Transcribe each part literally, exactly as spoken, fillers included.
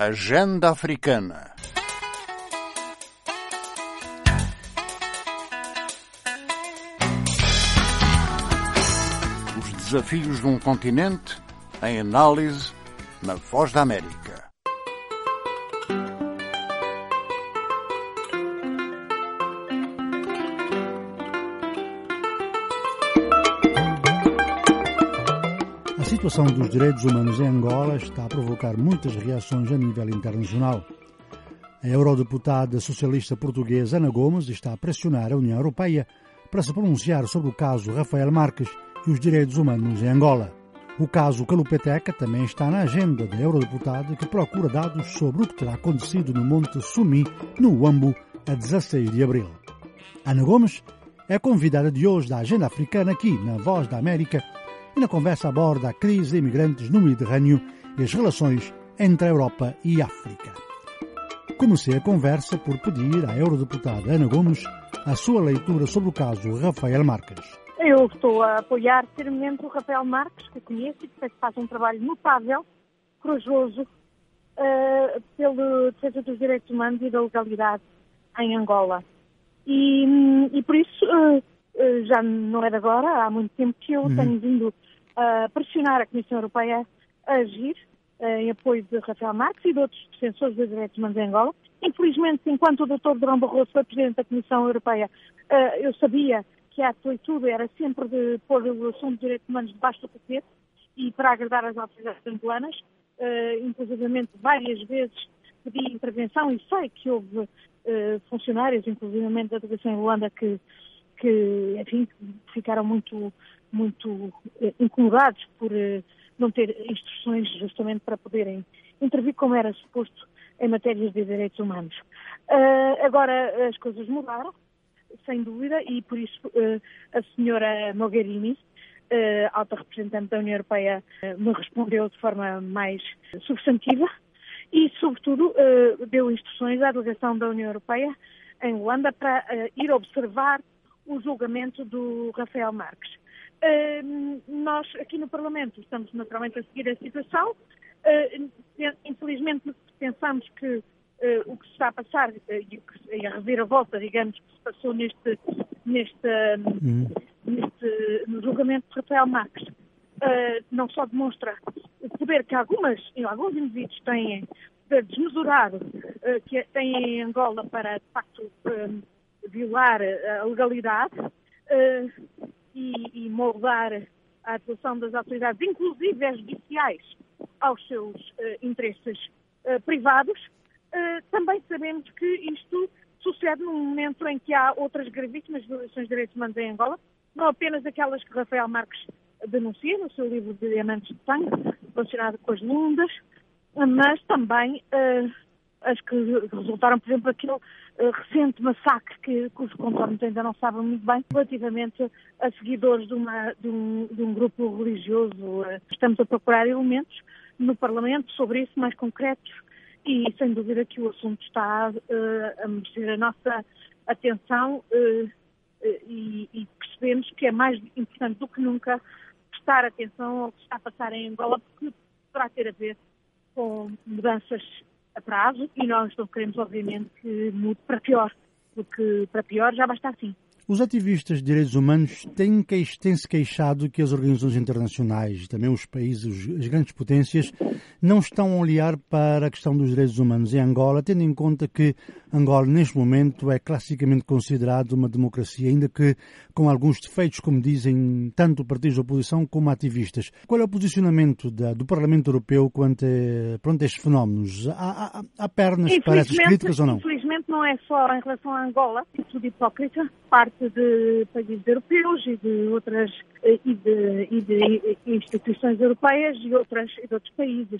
Agenda Africana. Os desafios de um continente em análise na Voz da América. A situação dos direitos humanos em Angola está a provocar muitas reações a nível internacional. A eurodeputada socialista portuguesa Ana Gomes está a pressionar a União Europeia para se pronunciar sobre o caso Rafael Marques e os direitos humanos em Angola. O caso Calupeteca também está na agenda da eurodeputada, que procura dados sobre o que terá acontecido no Monte Sumi, no Uambo, a dezasseis de abril. Ana Gomes é a convidada de hoje da Agenda Africana aqui na Voz da América, e na conversa aborda a crise de imigrantes no Mediterrâneo e as relações entre a Europa e a África. Comecei a conversa por pedir à eurodeputada Ana Gomes a sua leitura sobre o caso Rafael Marques. Eu estou a apoiar firmemente o Rafael Marques, que conheço e que sei que faz um trabalho notável, corajoso, uh, pela defesa dos direitos humanos e da legalidade em Angola. E, e por isso, uh, uh, já não é de agora, há muito tempo que eu uhum. tenho vindo a pressionar a Comissão Europeia a agir uh, em apoio de Rafael Marques e de outros defensores dos direitos humanos em Angola. Infelizmente, enquanto o doutor Durão Barroso foi Presidente da Comissão Europeia, uh, eu sabia que a atitude era sempre de pôr o assunto dos direitos humanos debaixo do tapete e para agradar as autoridades angolanas. Uh, inclusivamente, várias vezes pedi intervenção e sei que houve uh, funcionários, inclusivamente da delegação em Luanda, que, que enfim, ficaram muito, muito uh, incomodados por uh, não ter instruções justamente para poderem intervir como era suposto em matérias de direitos humanos. Uh, agora as coisas mudaram, sem dúvida, e por isso uh, a senhora Mogherini, uh, alta representante da União Europeia, uh, me respondeu de forma mais substantiva e, sobretudo, uh, deu instruções à delegação da União Europeia em Luanda para uh, ir observar o julgamento do Rafael Marques. Uh, nós, aqui no Parlamento, estamos naturalmente a seguir a situação. Uh, infelizmente, pensamos que Uh, o que se está a passar uh, e, e a reviravolta, digamos, que se passou neste, neste, uhum. neste no julgamento de Rafael Marques, uh, não só demonstra o poder que algumas, alguns indivíduos têm, poder desmesurado, uh, que têm em Angola para, de facto, uh, violar a legalidade uh, e, e moldar a atuação das autoridades, inclusive as judiciais, aos seus uh, interesses uh, privados. Uh, também sabemos que isto sucede num momento em que há outras gravíssimas violações de direitos humanos em Angola, não apenas aquelas que Rafael Marques denuncia no seu livro de Diamantes de Sangue, relacionado com as lundas, mas também uh, as que resultaram, por exemplo, aquele uh, recente massacre que, cujos contornos ainda não sabem muito bem, relativamente a seguidores de, uma, de, um, de um grupo religioso. Uh, estamos a procurar elementos no Parlamento sobre isso, mais concretos. E, sem dúvida, que o assunto está uh, a merecer a nossa atenção uh, uh, e, e percebemos que é mais importante do que nunca prestar atenção ao que está a passar em Angola, porque poderá ter a ver com mudanças a prazo e nós não queremos, obviamente, que mude para pior, porque para pior já basta assim. Os ativistas de direitos humanos têm, queix- têm-se queixado que as organizações internacionais, também os países, as grandes potências, não estão a olhar para a questão dos direitos humanos em Angola, tendo em conta que Angola, neste momento, é classicamente considerado uma democracia, ainda que com alguns defeitos, como dizem tanto partidos de oposição como ativistas. Qual é o posicionamento da, do Parlamento Europeu quanto a, quanto a estes fenómenos? Há, há, há pernas para essas críticas ou não? Infelizmente não é só em relação a Angola, é tudo hipócrita, parte de países europeus e de outras e de, e de instituições europeias e, outras, e de outros países,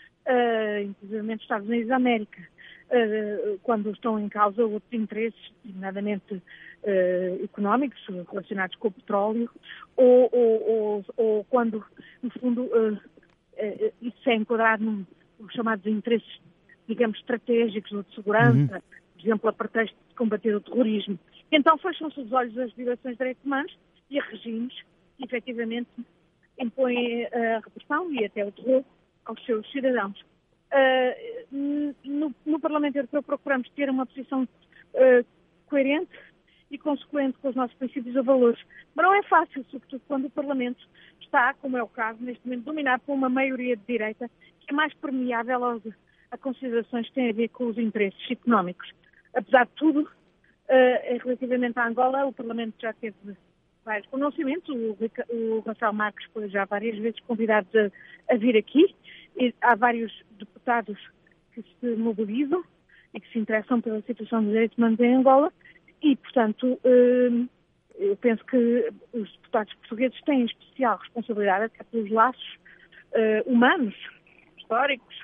uh, inclusive Estados Unidos da América, uh, quando estão em causa outros interesses, nomeadamente uh, económicos, relacionados com o petróleo, ou, ou, ou, ou quando, no fundo, uh, uh, isso é enquadrado nos chamados interesses, digamos, estratégicos ou de segurança, uhum. por exemplo, a pretexto de combater o terrorismo. Então fecham-se os olhos às violações de direitos humanos e a regimes que efetivamente impõem a repressão e até o terror aos seus cidadãos. Uh, no, no Parlamento Europeu procuramos ter uma posição uh, coerente e consequente com os nossos princípios e valores. Mas não é fácil, sobretudo quando o Parlamento está, como é o caso, neste momento, dominado por uma maioria de direita que é mais permeável aos, a considerações que têm a ver com os interesses económicos. Apesar de tudo, uh, relativamente à Angola, o Parlamento já teve vários pronunciamentos. O, o Rafael Marques foi já várias vezes convidado a, a vir aqui. E há vários deputados que se mobilizam e que se interessam pela situação dos direitos humanos em Angola e, portanto, eu penso que os deputados portugueses têm especial responsabilidade até pelos laços humanos, históricos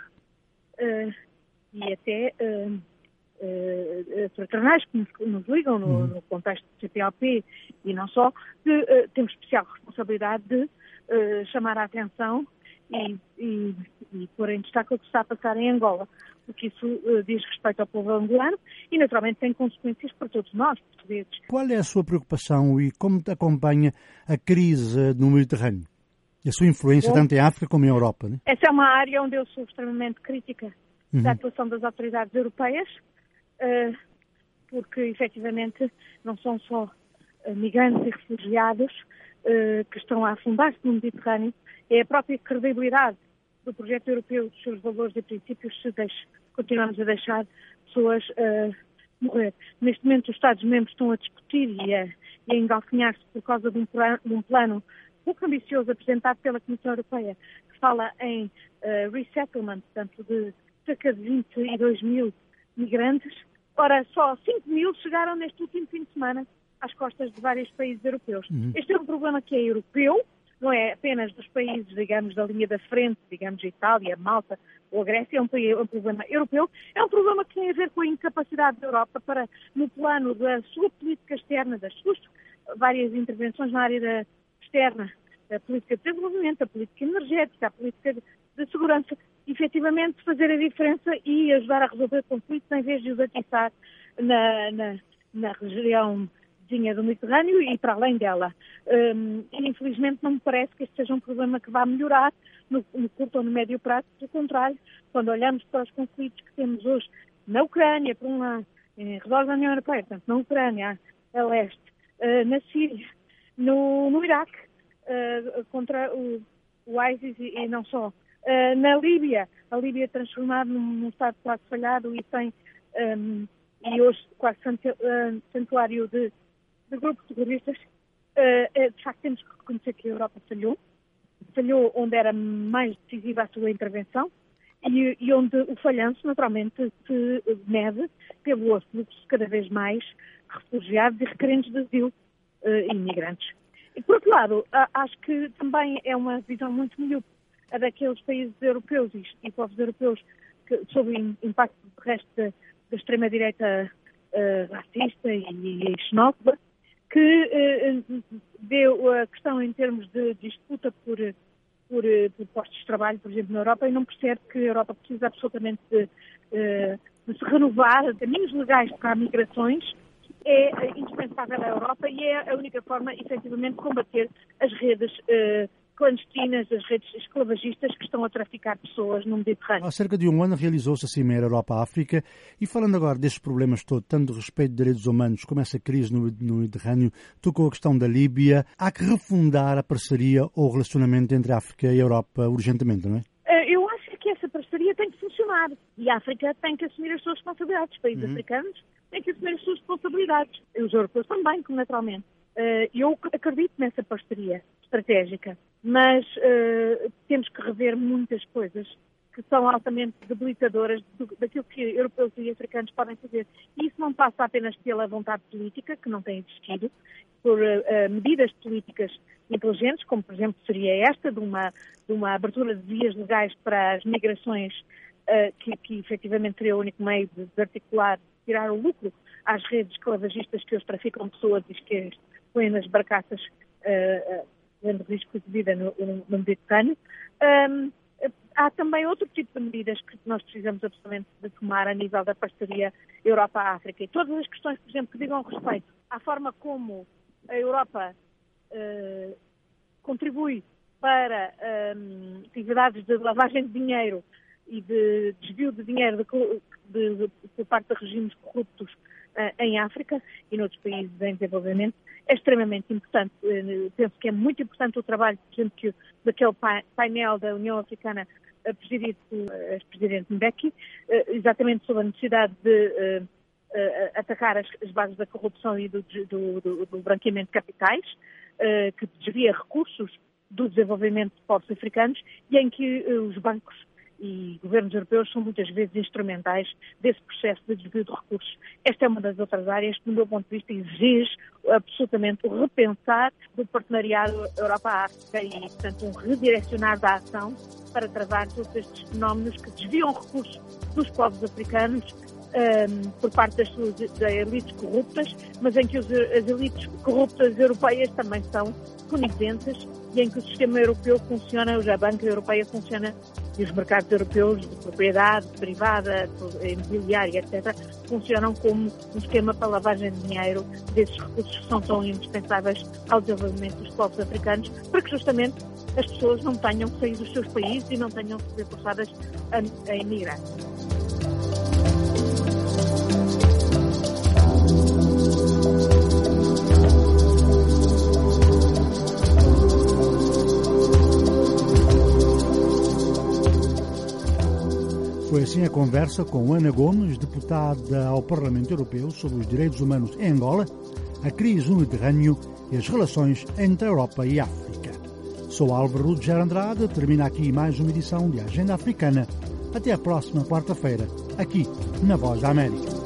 e até fraternais que nos, nos ligam no, no contexto do C P L P e não só, que temos especial responsabilidade de chamar a atenção E, e, e pôr em destaque o que está a passar em Angola, porque isso uh, diz respeito ao povo angolano e naturalmente tem consequências para todos nós, portugueses. Qual é a sua preocupação e como acompanha a crise no Mediterrâneo? E a sua influência Bom, tanto em África como em Europa, né? Essa é uma área onde eu sou extremamente crítica uhum. da atuação das autoridades europeias, uh, porque efetivamente não são só uh, migrantes e refugiados uh, que estão a afundar-se no Mediterrâneo, é a própria credibilidade do projeto europeu, dos seus valores e princípios, se deixa, continuamos a deixar pessoas uh, morrer. Neste momento os Estados-membros estão a discutir e a, e a engalfinhar-se por causa de um, plano, de um plano pouco ambicioso apresentado pela Comissão Europeia, que fala em uh, resettlement, portanto, de cerca de vinte e dois mil migrantes. Ora, só cinco mil chegaram neste último fim de semana às costas de vários países europeus. Uhum. Este é um problema que é europeu, não é apenas dos países, digamos, da linha da frente, digamos, a Itália, Malta ou a Grécia, é um, é um problema europeu, é um problema que tem a ver com a incapacidade da Europa para, no plano da sua política externa, das suas várias intervenções na área da, externa, da política de desenvolvimento, da política energética, a política de, de segurança, efetivamente fazer a diferença e ajudar a resolver conflitos em vez de os atiçar na, na, na região do Mediterrâneo e para além dela. Um, infelizmente não me parece que este seja um problema que vá melhorar no, no curto ou no médio prazo, pelo contrário, quando olhamos para os conflitos que temos hoje na Ucrânia, por um lado, em redor da União Europeia, portanto na Ucrânia, a leste, uh, na Síria, no, no Iraque, uh, contra o, o ISIS e, e não só, uh, na Líbia, a Líbia transformada num, num Estado quase falhado e sem, um, e hoje quase santuário de de grupos terroristas, uh, de facto temos que reconhecer que a Europa falhou, falhou onde era mais decisiva a sua intervenção e, e onde o falhanço naturalmente se mede pelo afluxo cada vez mais refugiados e requerentes de asilo uh, e imigrantes. E por outro lado, a, acho que também é uma visão muito melhor a daqueles países europeus e, e povos europeus que, sob o impacto do resto da, da extrema-direita uh, racista e, e xenófoba, que eh, deu a questão em termos de disputa por, por, por postos de trabalho, por exemplo, na Europa, e não percebe que a Europa precisa absolutamente de, de se renovar. Caminhos legais para migrações é indispensável à Europa e é a única forma, efetivamente, de combater as redes eh, clandestinas, as redes esclavagistas que estão a traficar pessoas no Mediterrâneo. Há cerca de um ano realizou-se a Cimeira Europa-África e falando agora destes problemas todos, tanto do respeito de direitos humanos como essa crise no, no Mediterrâneo, tocou a questão da Líbia. Há que refundar a parceria ou o relacionamento entre a África e a Europa urgentemente, não é? Eu acho que essa parceria tem que funcionar e a África tem que assumir as suas responsabilidades. Os países uhum. africanos têm que assumir as suas responsabilidades. Os europeus também, naturalmente. Eu acredito nessa parceria estratégica, mas uh, temos que rever muitas coisas que são altamente debilitadoras do, daquilo que europeus e africanos podem fazer. E isso não passa apenas pela vontade política, que não tem existido, por uh, medidas políticas inteligentes, como por exemplo seria esta, de uma, de uma abertura de vias legais para as migrações, uh, que, que efetivamente seria o único meio de, de articular, tirar o lucro às redes esclavagistas que hoje traficam pessoas e que põem nas barcaças uh, uh, grande risco de vida no, no Mediterrâneo. Um, há também outro tipo de medidas que nós precisamos absolutamente de tomar a nível da parceria Europa-África. E todas as questões, por exemplo, que digam respeito à forma como a Europa uh, contribui para um, atividades de lavagem de dinheiro e de desvio de dinheiro de, de, de, por parte de regimes corruptos uh, em África e noutros países em desenvolvimento é extremamente importante. Uh, penso que é muito importante o trabalho, por exemplo, que, daquele painel da União Africana uh, presidido pelo uh, ex-presidente Mbeki, uh, exatamente sobre a necessidade de uh, uh, atacar as, as bases da corrupção e do, do, do, do branqueamento de capitais, uh, que desvia recursos do desenvolvimento de povos africanos e em que uh, os bancos e governos europeus são muitas vezes instrumentais desse processo de desvio de recursos. Esta é uma das outras áreas que, do meu ponto de vista, exige absolutamente o repensar do partenariado Europa-África e, portanto, um redirecionar da ação para travar todos estes fenómenos que desviam recursos dos povos africanos um, por parte das suas das elites corruptas, mas em que os, as elites corruptas europeias também são coniventes e em que o sistema europeu funciona, a banca europeia funciona e os mercados europeus de propriedade privada, imobiliária, etcétera, funcionam como um esquema para lavagem de dinheiro desses recursos que são tão indispensáveis ao desenvolvimento dos povos africanos, para que justamente as pessoas não tenham que sair dos seus países e não tenham que ser forçadas a, a emigrar. Foi assim a conversa com Ana Gomes, deputada ao Parlamento Europeu sobre os direitos humanos em Angola, a crise no Mediterrâneo e as relações entre a Europa e a África. Sou Álvaro Rudiger Andrade, termina aqui mais uma edição de Agenda Africana. Até a próxima quarta-feira, aqui na Voz da América.